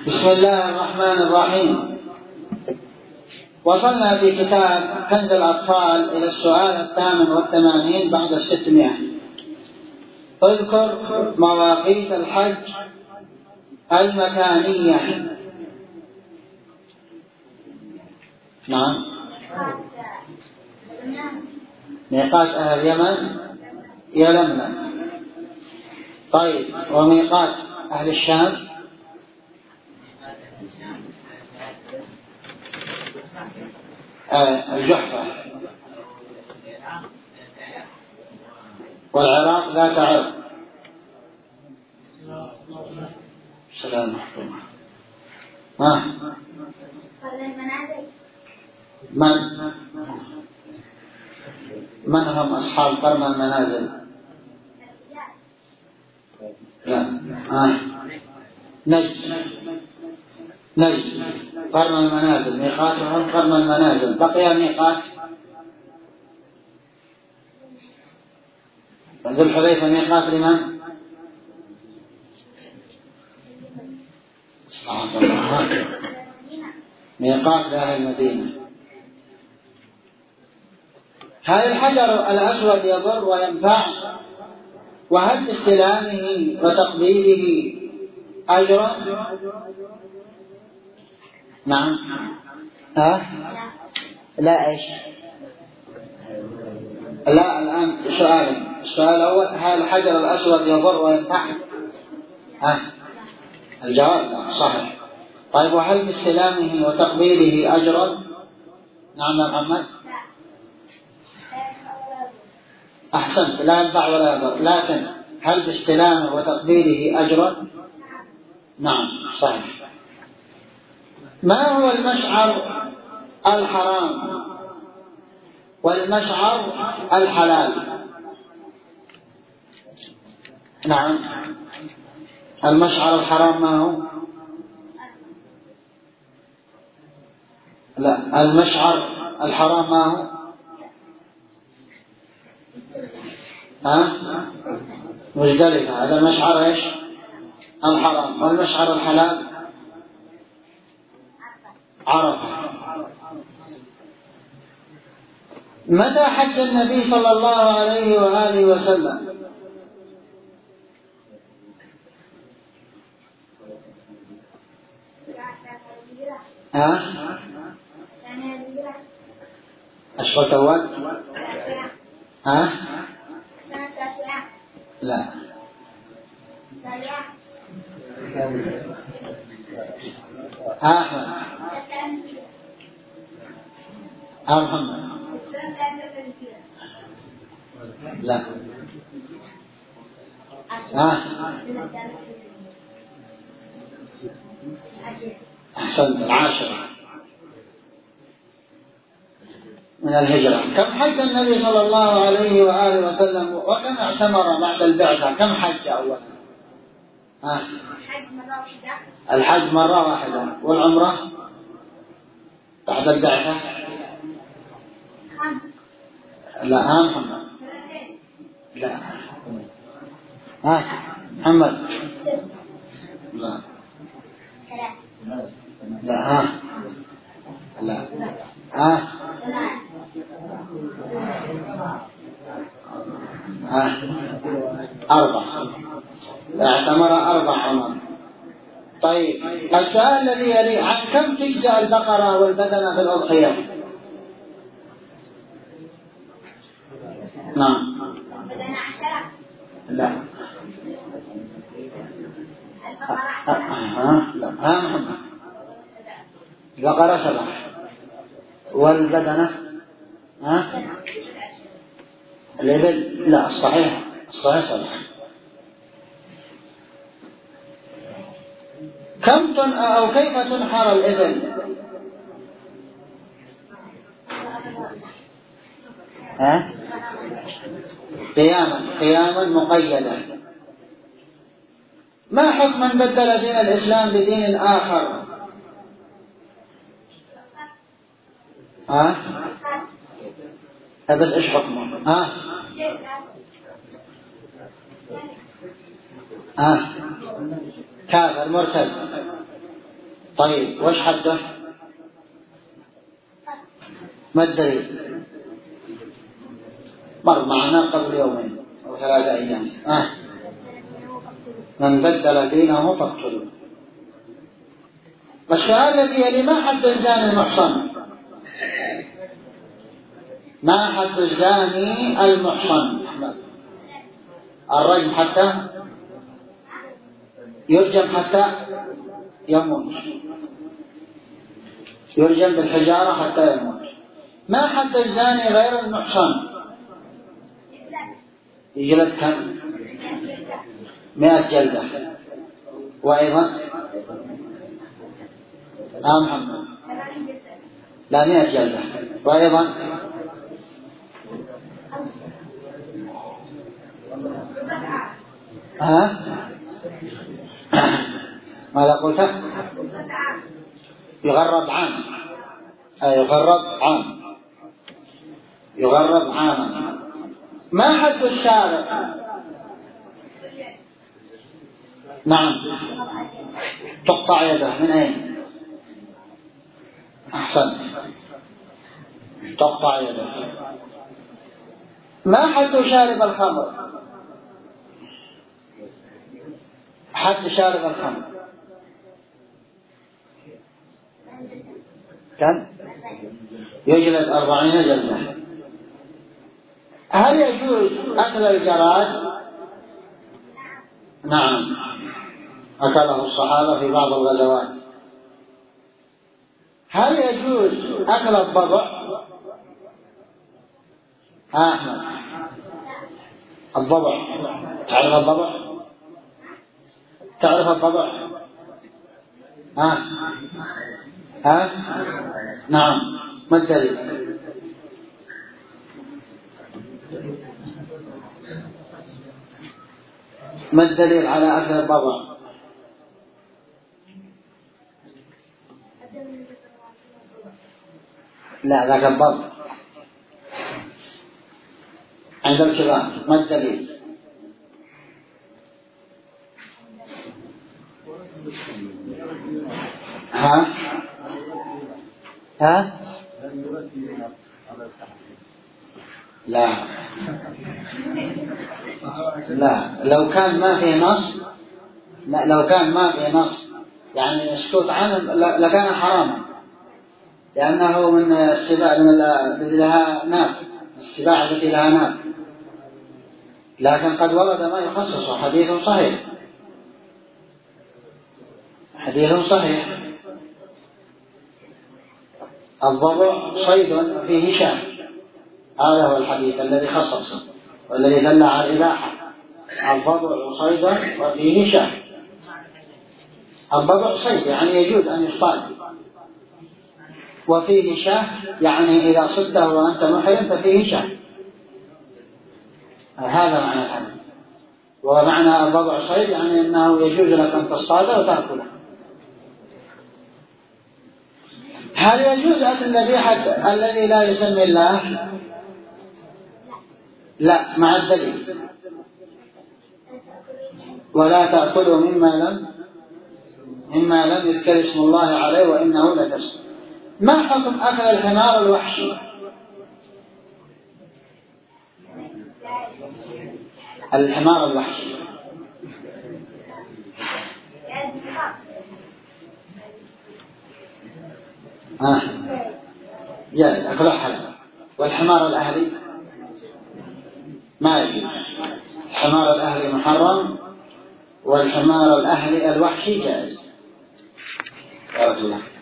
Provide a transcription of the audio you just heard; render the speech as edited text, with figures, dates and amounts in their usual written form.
بسم الله الرحمن الرحيم. وصلنا في كتاب كنز الأطفال إلى السؤال 88 بعد 600. اذكر مواقيت الحج المكانية. نعم. ميقات أهل اليمن يلملم. طيب، وميقات أهل الشام؟ الجحفة. والعراق ذات عرق. سلام محكومة. من هم أصحاب قرن المنازل؟ لا. نجد قرن المنازل، ميقاتهم قرن المنازل. بقي ميقات ذو الحليفة. ميقات لمن؟ ميقات لأهل المدينة. هل الحجر الأسود يضر وينفع؟ وهل باستلامه وتقبيله أجر؟ نعم. لا إيش؟ لا، الآن السؤال الأول: هل الحجر الأسود يضر وينفع؟ الجواب لا، صحيح. طيب، وهل باستلامه وتقبيله أجر؟ نعم يا محمد. أحسنت، لا ينفع ولا يضر، لكن هل باستلامه وتقبيله أجر؟ نعم، صحيح. ما هو المشعر الحرام والمشعر الحلال؟ نعم. المشعر الحرام ما هو؟ لا، المشعر الحرام ما هو؟ مزدلفة. هذا المشعر ايش؟ الحرام. والمشعر الحلال؟ عرفة. متى حج النبي صلى الله عليه وآله وسلم؟ ايش قلت اول؟ لا. أحمد. محمد. لا. أحسنت، 10 من الهجرة. كم حج النبي صلى الله عليه وآله وسلم وكم اعتمر بعد البعثة؟ كم حج أولا؟ الحج مرة واحدة. والعمرة بعد البعثة؟ لا. محمد. لا. محمد. لا. لا. لا. 4. اعتمر 4 عمر. طيب، السؤال الذي يلي: عن كم تجزأ البقرة والبدنة في الأضحية؟ نعم. لا. لا. محمد. البقرة 7 والبدنة الإبل. لا، الصحيح 7. كم أو كيف تنحر الإبل؟ قياما مقيدا. ما حكم من بدل دين الإسلام بدين آخر؟ بس إيش حكمه؟ كافر مرتد. طيب وش حده؟ ما الدليل؟ مر معنا قبل يومين أو 3 أيام. من بدل دينه فاقتلوه. والسؤال الذي يلي: ما حد الزاني المحصن؟ ما حد الزاني المحصن؟ الرجم حتى يرجم حتى يموت، يرجم بالحجارة حتى يموت. ما حد الزاني غير المحصن؟ يجلد كم؟ 100 جلدة. وأيضا محمد لا 100 جلدة. وأيضا ماذا قلت؟ يغرب عام. يغرب عاما. ما حد السارق؟ نعم، تقطع يده. من أين؟ أحسن، تقطع يده. ما حد شارب الخمر؟ حد شارب الخمر كم؟ يجلد 40 جلدة. هل يجوز أكل الجراد؟ نعم، أكله الصحابة في بعض الغزوات. هل يجوز أكل الضبع؟ أحمد، الضبع، تعرف الضبع؟ تعرف الضبع؟ نعم. ما الدليل؟ ما الدليل على أكل الضبع؟ لا، ذاك الضبع عند الكبار. ما الدليل؟ لا، لو كان ما في نص، لو كان ما في نص يعني مسكوت عنه لكان حراما، لأنه من السباع التي لها ناب، السباع التي لها ناب. لكن قد ورد ما يخصص. حديث صحيح، حديث صحيح. الضبع صيد فيه شاه، هذا هو الحديث الذي خصص والذي دل على الإباحة. الضبع صيد وفيه شاه. الضبع صيد يعني يجوز أن يصطاد، وفيه شاه يعني إذا صدته وأنت محرم ففيه شاه. هذا معنى الحديث. ومعنى الضبع صيد يعني أنه يجوز لك أن تصطاده وتأكله. هل يجوز أكل الذبيحة الذي لا يسمي الله؟ لا، مع الدليل: ولا تأكلوا مما لم يذكر اسم الله عليه وإنه لفسق. ما حكم أكل الحمار الوحشي؟ الحمار الوحشي جائز أكله حلال. والحمار الأهلي ما يجوز. الحمار الأهلي محرم، والحمار الأهلي الوحشي جائز.